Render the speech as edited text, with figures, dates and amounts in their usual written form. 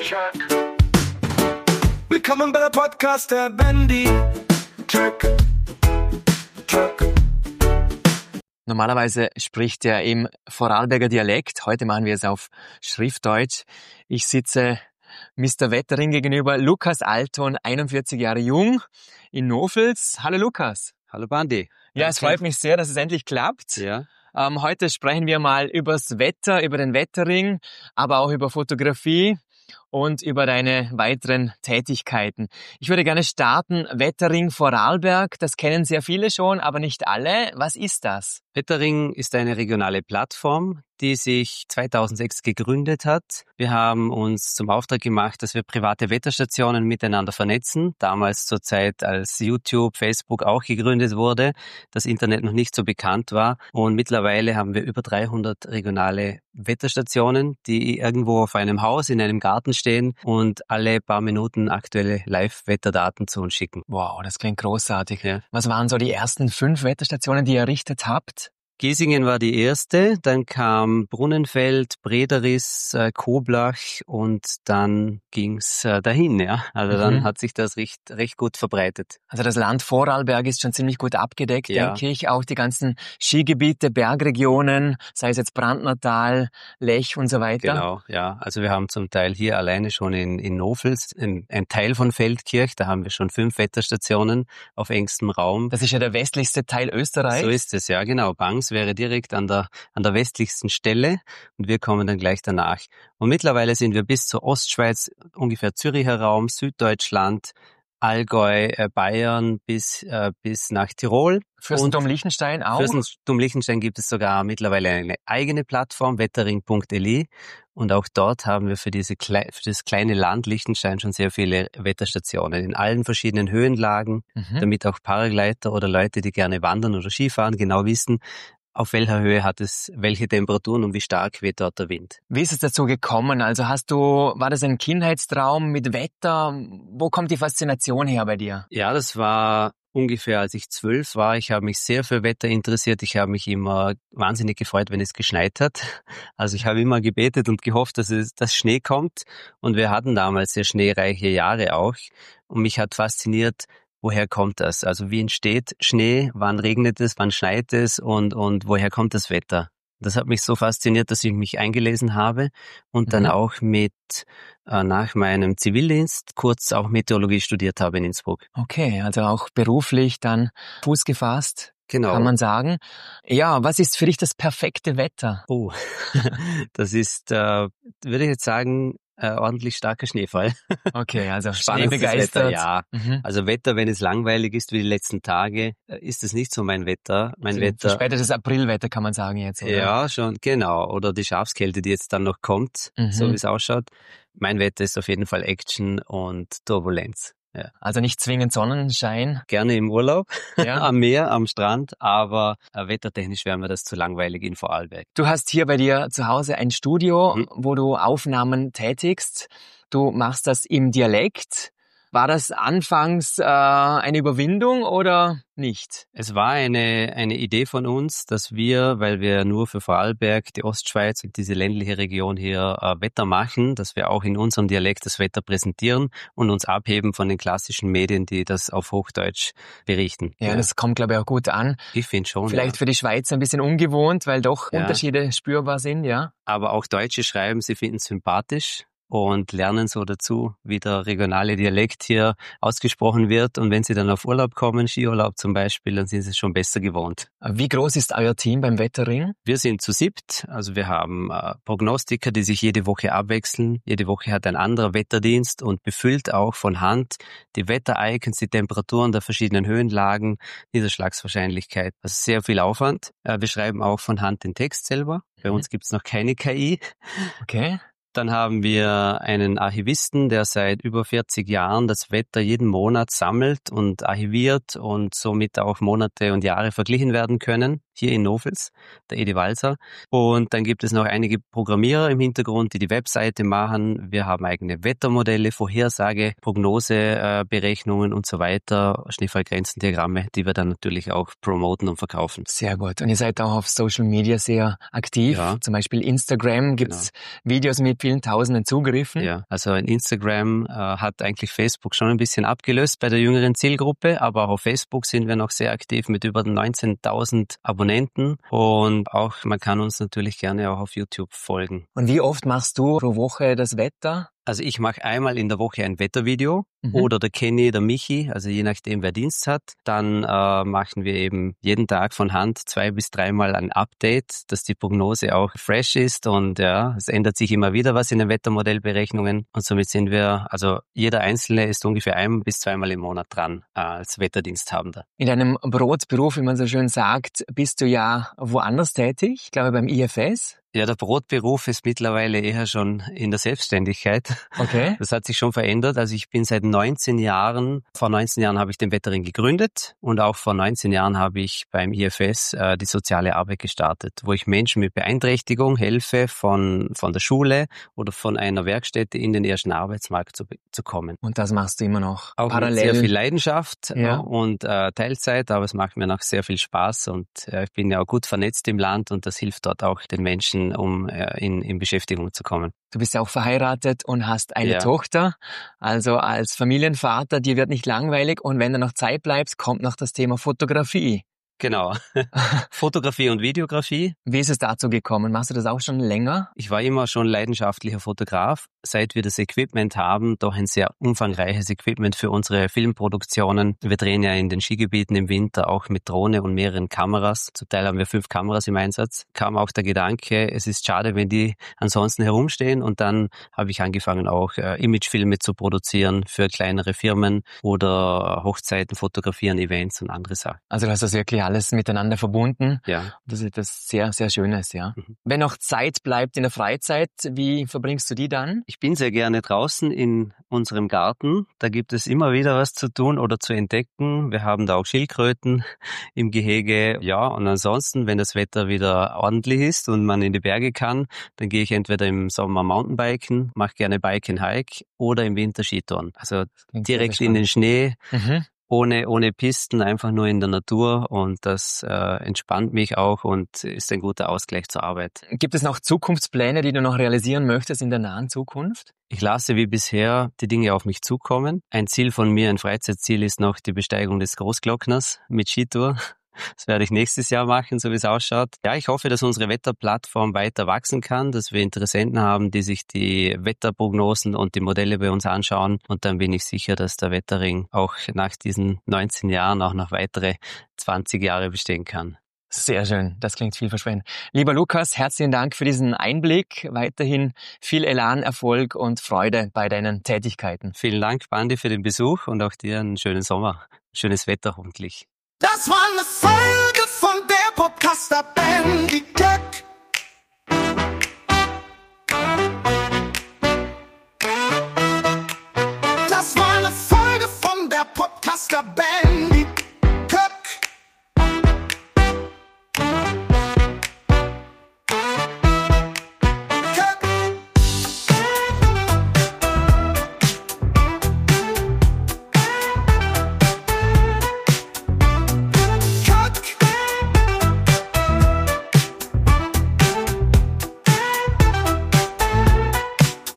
Willkommen bei der Podcast der Bandy Truck. Normalerweise spricht er im Vorarlberger Dialekt. Heute machen wir es auf Schriftdeutsch. Ich sitze Mr. Wettering gegenüber, Lukas Alton, 41 Jahre jung, in Nofels. Hallo Lukas. Hallo Bandi. Ja, es freut mich sehr, dass es endlich klappt. Ja. Heute sprechen wir mal übers Wetter, über den Wettering, aber auch über Fotografie und über deine weiteren Tätigkeiten. Ich würde gerne starten. Wettering Vorarlberg, das kennen sehr viele schon, aber nicht alle. Was ist das? Wettering ist eine regionale Plattform, die sich 2006 gegründet hat. Wir haben uns zum Auftrag gemacht, dass wir private Wetterstationen miteinander vernetzen. Damals zur Zeit, als YouTube, Facebook auch gegründet wurde, das Internet noch nicht so bekannt war. Und mittlerweile haben wir über 300 regionale Wetterstationen, die irgendwo auf einem Haus, in einem Garten stehen und alle paar Minuten aktuelle Live-Wetterdaten zu uns schicken. Wow, das klingt großartig. Ja. Was waren so die ersten 5 Wetterstationen, die ihr errichtet habt? Giesingen war die erste, dann kam Brunnenfeld, Brederis, Koblach und dann ging's dahin, ja. Also dann hat sich das recht gut verbreitet. Also das Land Vorarlberg ist schon ziemlich gut abgedeckt, Ja. denke ich. Auch die ganzen Skigebiete, Bergregionen, sei es jetzt Brandnertal, Lech und so weiter. Genau, ja. Also wir haben zum Teil hier alleine schon in Nofels, ein Teil von Feldkirch, da haben wir schon 5 Wetterstationen auf engstem Raum. Das ist ja der westlichste Teil Österreichs. So ist es, ja, genau. Bangs wäre direkt an der westlichsten Stelle und wir kommen dann gleich danach. Und mittlerweile sind wir bis zur Ostschweiz, ungefähr Züricher Raum, Süddeutschland, Allgäu, Bayern bis nach Tirol. Fürstentum Liechtenstein auch? Fürstentum Liechtenstein gibt es sogar mittlerweile eine eigene Plattform, wettering.li. Und auch dort haben wir für das kleine Land Liechtenstein schon sehr viele Wetterstationen in allen verschiedenen Höhenlagen, damit auch Paragleiter oder Leute, die gerne wandern oder Skifahren, genau wissen, auf welcher Höhe hat es welche Temperaturen und wie stark weht dort der Wind. Wie ist es dazu gekommen? Also war das ein Kindheitstraum mit Wetter? Wo kommt die Faszination her bei dir? Ja, das war ungefähr, als ich 12 war. Ich habe mich sehr für Wetter interessiert. Ich habe mich immer wahnsinnig gefreut, wenn es geschneit hat. Also ich habe immer gebetet und gehofft, dass Schnee kommt. Und wir hatten damals sehr schneereiche Jahre auch. Und mich hat fasziniert, woher kommt das? Also wie entsteht Schnee? Wann regnet es? Wann schneit es? Und woher kommt das Wetter? Das hat mich so fasziniert, dass ich mich eingelesen habe und dann auch nach meinem Zivildienst kurz auch Meteorologie studiert habe in Innsbruck. Okay, also auch beruflich dann Fuß gefasst. Genau. Kann man sagen. Ja, was ist für dich das perfekte Wetter? Oh, das ist, würde ich jetzt sagen, ordentlich starker Schneefall. Okay, also Spannendes schneebegeistert. Wetter, ja. Also Wetter, wenn es langweilig ist wie die letzten Tage, ist es nicht so mein Wetter. Verspätetes Aprilwetter kann man sagen jetzt, oder? Ja, schon, genau. Oder die Schafskälte, die jetzt dann noch kommt, so wie es ausschaut. Mein Wetter ist auf jeden Fall Action und Turbulenz. Ja. Also nicht zwingend Sonnenschein. Gerne im Urlaub, Ja. am Meer, am Strand, aber wettertechnisch wäre mir das zu langweilig in Vorarlberg. Du hast hier bei dir zu Hause ein Studio, wo du Aufnahmen tätigst. Du machst das im Dialekt. War das anfangs eine Überwindung oder nicht? Es war eine Idee von uns, dass wir, weil wir nur für Vorarlberg, die Ostschweiz und diese ländliche Region hier Wetter machen, dass wir auch in unserem Dialekt das Wetter präsentieren und uns abheben von den klassischen Medien, die das auf Hochdeutsch berichten. Ja, das kommt, glaube ich, auch gut an. Ich finde schon. Vielleicht für die Schweiz ein bisschen ungewohnt, weil doch Unterschiede spürbar sind, ja. Aber auch Deutsche schreiben, sie finden es sympathisch und lernen so dazu, wie der regionale Dialekt hier ausgesprochen wird. Und wenn sie dann auf Urlaub kommen, Skiurlaub zum Beispiel, dann sind sie es schon besser gewohnt. Wie groß ist euer Team beim Wettering? Wir sind zu 7, also wir haben Prognostiker, die sich jede Woche abwechseln. Jede Woche hat ein anderer Wetterdienst und befüllt auch von Hand die Wetter-Icons, die Temperaturen der verschiedenen Höhenlagen, Niederschlagswahrscheinlichkeit. Also sehr viel Aufwand. Wir schreiben auch von Hand den Text selber. Bei uns gibt's noch keine KI. Okay. Dann haben wir einen Archivisten, der seit über 40 Jahren das Wetter jeden Monat sammelt und archiviert und somit auch Monate und Jahre verglichen werden können. hier in Novels, der Edi Walser. Und dann gibt es noch einige Programmierer im Hintergrund, die Webseite machen. Wir haben eigene Wettermodelle, Vorhersage, Prognose, Berechnungen und so weiter, Schneefallgrenzendiagramme, die wir dann natürlich auch promoten und verkaufen. Sehr gut. Und ihr seid auch auf Social Media sehr aktiv. Ja. Zum Beispiel Instagram gibt's Videos mit vielen tausenden Zugriffen. Ja, also in Instagram hat eigentlich Facebook schon ein bisschen abgelöst bei der jüngeren Zielgruppe, aber auch auf Facebook sind wir noch sehr aktiv mit über 19.000 Abonnenten und auch man kann uns natürlich gerne auch auf YouTube folgen. Und wie oft machst du pro Woche das Wetter? Also ich mache einmal in der Woche ein Wettervideo oder der Kenny, der Michi, also je nachdem wer Dienst hat. Dann machen wir eben jeden Tag von Hand 2 bis 3 Mal ein Update, dass die Prognose auch fresh ist und ja, es ändert sich immer wieder was in den Wettermodellberechnungen und somit sind wir, also jeder Einzelne ist ungefähr 1 bis 2 Mal im Monat dran als Wetterdiensthabender. In deinem Brotberuf, wie man so schön sagt, bist du ja woanders tätig, ich glaube beim IFS. Ja, der Brotberuf ist mittlerweile eher schon in der Selbstständigkeit. Okay. Das hat sich schon verändert. Also ich bin seit 19 Jahren, vor 19 Jahren habe ich den Wetterring gegründet und auch vor 19 Jahren habe ich beim IFS die soziale Arbeit gestartet, wo ich Menschen mit Beeinträchtigung helfe, von der Schule oder von einer Werkstätte in den ersten Arbeitsmarkt zu kommen. Und das machst du immer noch auch parallel? Mit sehr viel Leidenschaft Ja. und Teilzeit, aber es macht mir noch sehr viel Spaß und ich bin ja auch gut vernetzt im Land und das hilft dort auch den Menschen, um in Beschäftigung zu kommen. Du bist ja auch verheiratet und hast eine Tochter. Also als Familienvater, dir wird nicht langweilig und wenn du noch Zeit bleibst, kommt noch das Thema Fotografie. Genau. Fotografie und Videografie. Wie ist es dazu gekommen? Machst du das auch schon länger? Ich war immer schon leidenschaftlicher Fotograf. Seit wir das Equipment haben, doch ein sehr umfangreiches Equipment für unsere Filmproduktionen. Wir drehen ja in den Skigebieten im Winter auch mit Drohne und mehreren Kameras. Zum Teil haben wir 5 Kameras im Einsatz. Kam auch der Gedanke, es ist schade, wenn die ansonsten herumstehen. Und dann habe ich angefangen, auch Imagefilme zu produzieren für kleinere Firmen oder Hochzeiten fotografieren, Events und andere Sachen. Also du hast das wirklich alles miteinander verbunden. Ja. Das ist etwas sehr, sehr Schönes, ja. Mhm. Wenn noch Zeit bleibt in der Freizeit, wie verbringst du die dann? Ich bin sehr gerne draußen in unserem Garten. Da gibt es immer wieder was zu tun oder zu entdecken. Wir haben da auch Schildkröten im Gehege. Ja, und ansonsten, wenn das Wetter wieder ordentlich ist und man in die Berge kann, dann gehe ich entweder im Sommer Mountainbiken, mache gerne Bike and Hike oder im Winter Skitouren. Also direkt in den Schnee. Mhm. Ohne Pisten, einfach nur in der Natur und das entspannt mich auch und ist ein guter Ausgleich zur Arbeit. Gibt es noch Zukunftspläne, die du noch realisieren möchtest in der nahen Zukunft? Ich lasse wie bisher die Dinge auf mich zukommen. Ein Ziel von mir, ein Freizeitziel ist noch die Besteigung des Großglockners mit Skitour. Das werde ich nächstes Jahr machen, so wie es ausschaut. Ja, ich hoffe, dass unsere Wetterplattform weiter wachsen kann, dass wir Interessenten haben, die sich die Wetterprognosen und die Modelle bei uns anschauen. Und dann bin ich sicher, dass der Wetterring auch nach diesen 19 Jahren auch noch weitere 20 Jahre bestehen kann. Sehr schön, das klingt vielversprechend. Lieber Lukas, herzlichen Dank für diesen Einblick. Weiterhin viel Elan, Erfolg und Freude bei deinen Tätigkeiten. Vielen Dank, Bandi, für den Besuch und auch dir einen schönen Sommer. Schönes Wetter hoffentlich. Das war eine Folge von der Podcaster Bandi.